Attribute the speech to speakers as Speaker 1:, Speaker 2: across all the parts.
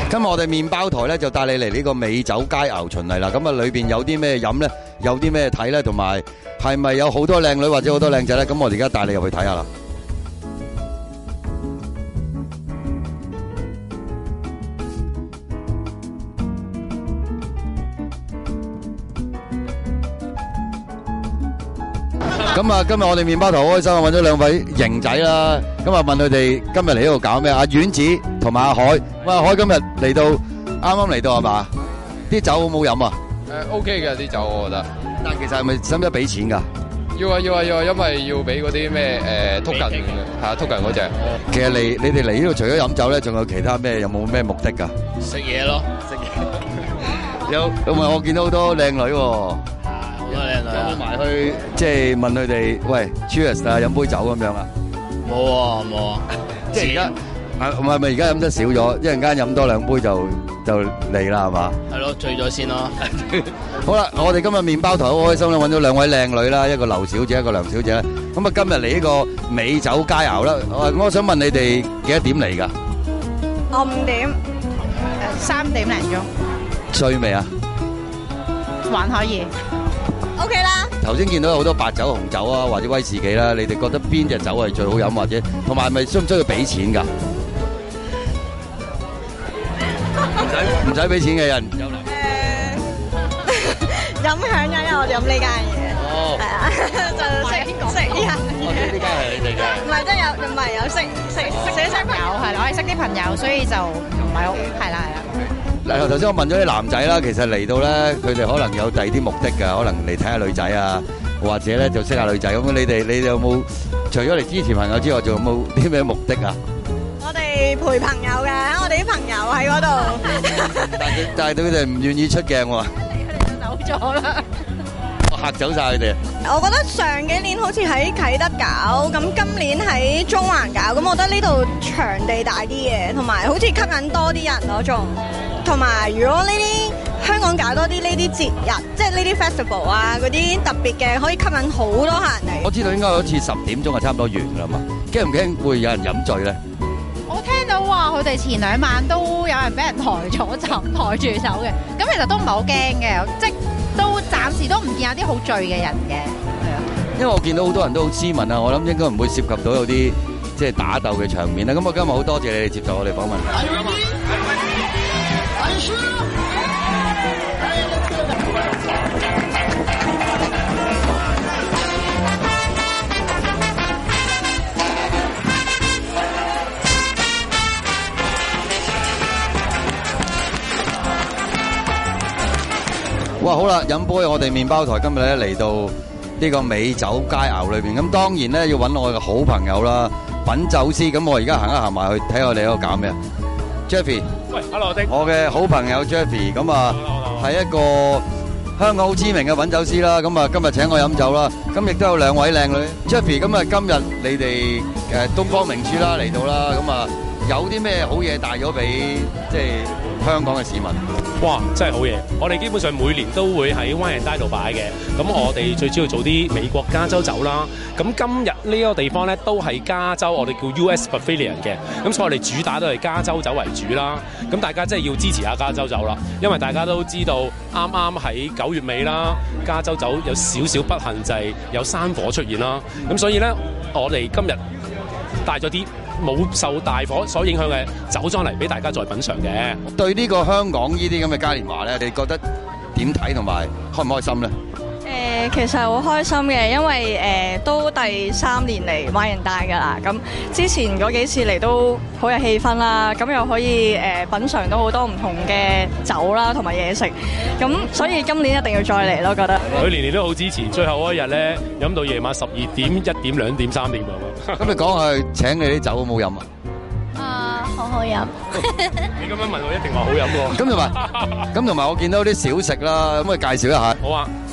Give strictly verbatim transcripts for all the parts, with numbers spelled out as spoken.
Speaker 1: 今日我哋麵包台咧就帶你嚟呢個美酒佳肴巡禮啦。咁啊，裏邊有啲咩飲咧？有啲咩睇咧？同埋係咪有好多靚女或者好多靚仔咧？咁我哋而家帶你入去睇下啦。咁啊，今日我哋麵包台好開心啊，揾咗兩位型仔啦。咁啊，問佢哋今日嚟呢度搞咩？阿丸子同埋阿海。喂，阿海今日嚟到，啱啱嚟到係嘛？啲酒好冇飲啊？
Speaker 2: 誒 OK 嘅啲酒，我覺得。
Speaker 1: 但其實係咪使唔使俾錢㗎？
Speaker 2: 要啊要啊要啊，因為要俾嗰啲咩誒 token 係啊 token 嗰隻。
Speaker 1: 其實嚟你哋嚟呢度除咗飲酒咧，仲有其他咩？有冇咩目的㗎？
Speaker 3: 食嘢咯，食
Speaker 1: 嘢。有，咁啊，我見到好多靚女喎。
Speaker 3: 好多靚女啊！
Speaker 1: 有冇埋去即係問佢哋，喂 ，cheers 啊，飲杯酒咁樣啊？
Speaker 3: 冇啊冇啊！
Speaker 1: 即係而家啊，唔係咪而家飲得少咗？一陣間飲多兩杯就就嚟啦，係嘛？
Speaker 3: 係咯，醉咗先咯。
Speaker 1: 好啦，我哋今日麵包台好開心啦，揾咗兩位靚女啦，一個劉小姐，一個梁小姐。咁啊，今日嚟呢個美酒佳肴啦。我我想問你哋幾多點嚟㗎？
Speaker 4: 我五點，三點零鐘。
Speaker 1: 醉未啊？
Speaker 4: 還可以。O K 啦。
Speaker 1: 頭先見到有好多白酒、紅酒啊，或者威士忌啦，你哋覺得邊隻酒係最好飲，或者同埋係咪需唔需要俾錢㗎？唔使唔使俾錢嘅人有啦。
Speaker 4: 誒，飲響嘅，因為我哋飲呢間嘢。
Speaker 1: 哦。
Speaker 4: 係啊，就識識人
Speaker 1: 哦，
Speaker 4: 嘅。
Speaker 1: 呢間係你哋嘅。
Speaker 4: 唔係，即係有，唔係有識識識識朋友係啦，我係識啲朋友，所以就唔係好係啦係啦。
Speaker 1: 嗱，頭先我問咗啲男仔啦，其實嚟到咧，佢哋可能有第二啲目的㗎，可能嚟睇下女仔啊，或者咧就識下女仔咁。你哋你哋有冇除咗嚟支持朋友之外，仲有冇啲咩目的啊？
Speaker 4: 我哋陪朋友嘅，我哋啲朋友喺嗰度。
Speaker 1: 但係但係佢哋唔願意出鏡喎。
Speaker 4: 佢哋就走咗啦。
Speaker 1: 嚇走晒佢哋。
Speaker 4: 我覺得上幾年好似喺啟德搞，咁今年喺中環搞，咁我覺得呢度場地大啲嘅，同埋好似吸引多啲人咯，仲同埋如果呢啲香港搞多啲呢啲節日，即係呢啲 festival 啊，嗰啲特別嘅，可以吸引好多客人嚟。
Speaker 1: 我知道應該好似十點鐘就差唔多完㗎啦嘛，驚唔驚會有人飲醉咧？
Speaker 5: 我聽到話佢哋前兩晚都有人俾人抬咗走，抬住走嘅，咁其實都唔係好驚嘅，即都暫時都唔見有啲好醉嘅人嘅，係啊。
Speaker 1: 因為我見到好多人都好斯文啊，我諗應該唔會涉及到有啲即係打鬥嘅場面啦。咁我今日好多謝你哋接受我哋訪問。哇，好啦，飲杯我哋麵包台今日咧嚟到呢個美酒佳肴裏邊，咁當然咧要揾我嘅好朋友啦，品酒師。咁我而家行一行埋去睇下我哋喺度搞咩啊 ？Jeffy，
Speaker 6: 喂 ，Hello， 丁，
Speaker 1: 我嘅好朋友 Jeffy， 咁啊係一個香港好知名嘅品酒師啦。咁啊今日請我飲酒啦，咁亦都有兩位靚女 Jeffy。咁啊今日你哋誒東方明珠啦嚟到啦，咁啊有啲咩好嘢帶咗俾即係香港嘅市民？
Speaker 6: 哇，真係好嘢！我哋基本上每年都會喺 Wine and Dine 度擺嘅。咁我哋最主要做啲美國加州酒啦。咁今日呢個地方咧都係加州，我哋叫 U S Pavilion 嘅。咁所以我哋主打都係加州酒為主啦。咁大家真係要支持下加州酒啦，因為大家都知道啱啱喺九月尾啦，加州酒有少少不幸就係有山火出現啦。咁所以咧，我哋今日帶咗啲冇受大火所影響嘅酒莊嚟俾大家再品嚐嘅。
Speaker 1: 對呢個香港呢啲咁嘅嘉年華咧，你覺得點睇同埋開唔開心咧？
Speaker 4: 誒，其實好開心嘅，因為誒都第三年嚟Wine and Dine㗎啦。咁之前嗰幾次嚟都好有氣氛啦，咁又可以誒品嚐到好多唔同嘅酒啦，同埋嘢食。咁所以今年一定要再嚟咯，覺得。
Speaker 6: 佢年年都好支持，最後嗰一日咧飲到夜晚十二點、一點、兩點、三點咁。
Speaker 1: 咁你講下請你啲酒好冇飲啊？
Speaker 5: 啊，好好飲。
Speaker 6: 你咁樣問我，一定話好飲喎。
Speaker 1: 咁同埋，咁同埋我見到啲小食啦，咁可以介紹一下。
Speaker 6: 好啊，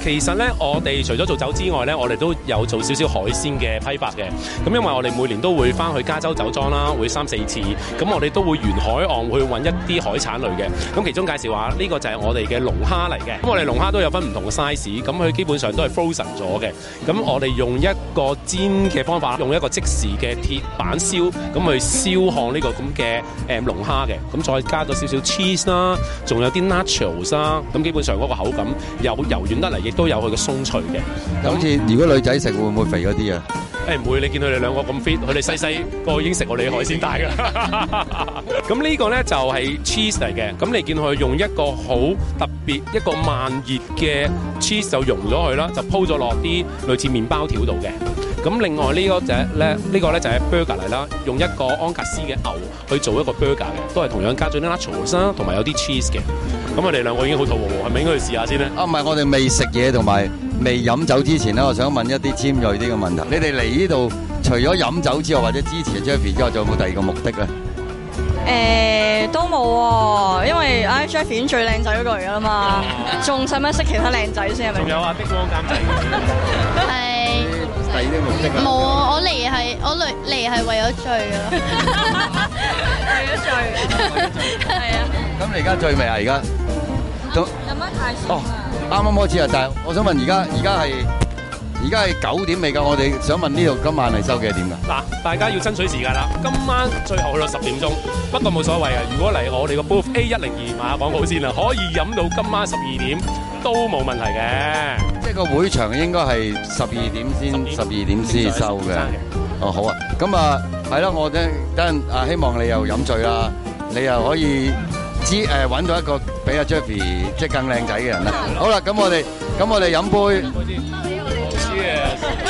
Speaker 6: 其實咧，我哋除咗做酒之外咧，我哋都有做少少海鮮嘅批發嘅。咁因為我哋每年都會翻去加州酒莊啦，會三四次。咁我哋都會沿海岸去揾一啲海產類嘅。咁其中介紹下呢個就係我哋嘅龍蝦嚟嘅。咁我哋龍蝦都有分唔同嘅 size，咁佢基本上都係 frozen 咗嘅。咁我哋用一個煎嘅方法，用一個即時嘅鐵板燒，咁去燒烘呢個咁嘅誒龍蝦嘅。咁再加咗少少 cheese 啦，仲有啲 nachos 啦。咁基本上嗰個口感又柔軟得嚟，亦都有佢嘅鬆脆嘅。
Speaker 1: 好似如果女仔食會唔會肥嗰啲啊？
Speaker 6: 誒唔會，你見佢哋兩個咁 fit，佢哋細細個已經食我哋嘅海鮮大㗎啦。咁呢個咧就係 cheese 嚟嘅，咁你見佢用一個好特別一個慢熱嘅 cheese 就溶咗佢啦，就鋪咗落啲類似麵包條度嘅。咁另外呢個就係咧，呢個咧就係 burger 嚟啦，用一個安格斯嘅牛去做一個 burger 嘅，都係同樣加咗啲 nachos 啦，同埋有啲 cheese 嘅。咁我哋兩個已經好肚餓喎，係咪應該去試下先咧？
Speaker 1: 啊，唔係，我哋未食嘢同埋未飲酒之前咧，我想問一啲尖鋭啲嘅問題。你哋嚟呢度除咗飲酒之外，或者支持 Jeffrey 之外，仲有冇第二個目的咧？
Speaker 4: 誒都冇喎，因為唉 Jeffrey 已經最靚仔嗰個嚟㗎啦嘛，仲使乜識其他靚仔先係咪？
Speaker 6: 仲有啊，激光監製。
Speaker 5: 係
Speaker 1: 第二啲目的啊？
Speaker 5: 冇啊！我嚟係我嚟嚟係為咗醉啊！
Speaker 4: 為咗醉，係啊！
Speaker 1: 咁你而家醉未啊？而家都
Speaker 4: 飲得太少
Speaker 1: 哦，啱啱開始啊！但係我想問，而家而家係而家係九點未夠，我哋想問呢度今晚係收幾多點㗎？
Speaker 6: 嗱，大家要爭取時間啦！今晚最後去到十點鐘，不過冇所謂啊！如果嚟我哋個 booth A 一零二買下廣告先啦，可以飲到今晚十二點都冇問題嘅。
Speaker 1: 即係個會場應該係十二點先，十二點先收嘅。哦，好啊，咁啊，係啦，我等等啊，希望你又飲醉啦，你又可以知誒揾到一個比阿 Jeffrey 即係更靚仔嘅人啦。好啦，咁我哋咁我哋飲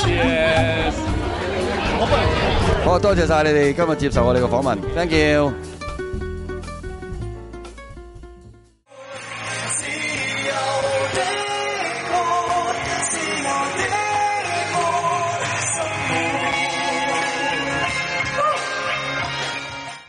Speaker 1: 杯。Cheers！Cheers！好，多謝晒你哋今日接受我哋嘅訪問 ，thank you。